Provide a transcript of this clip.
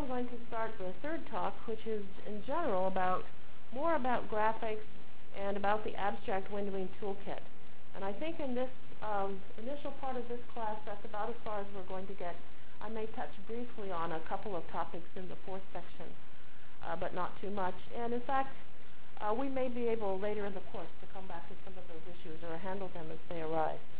going to start the third talk, which is in general more about graphics and about the abstract windowing toolkit. And I think in this initial part of this class, that's about as far as we're going to get. I may touch briefly on a couple of topics in the fourth section, but not too much. And in fact, we may be able later in the course to come back to some of those issues or handle them as they arise.